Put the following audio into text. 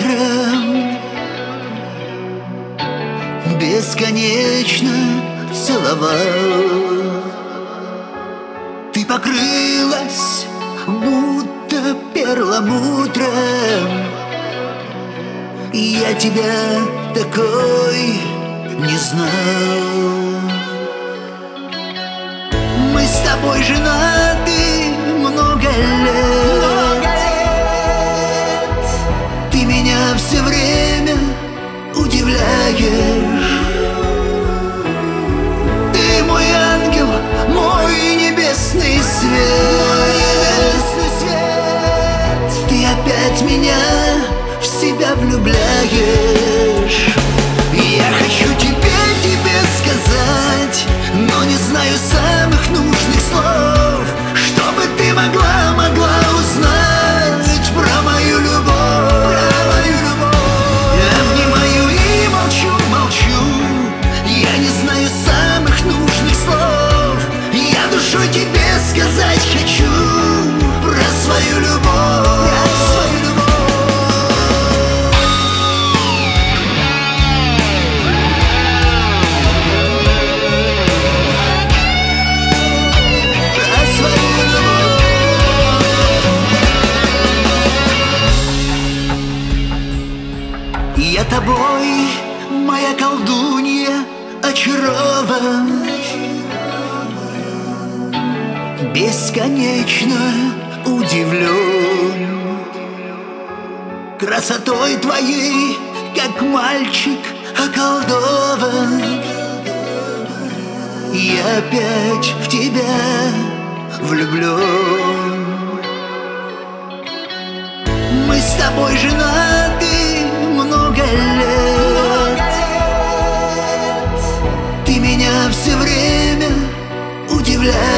утром бесконечно целовал. Ты покрылась будто перламутром, и я тебя такой не знал. Мы с тобой женаты много лет. Ты меня все время удивляешь. Ты мой ангел, мой небесный свет. Ты опять меня в себя влюбляешь. Я хочу тебе сказать, но не знаю самых нужных слов, чтобы ты могла узнать про мою любовь. Я обнимаю и молчу. Я не знаю самых нужных слов. Я душой тебе сказать хочу про свою любовь. Я тобой, моя колдунья, очарован, бесконечно удивлен красотой твоей, как мальчик околдован. Я опять в тебя влюблен. Мы с тобой женаты много лет. Ты меня все время удивляешь.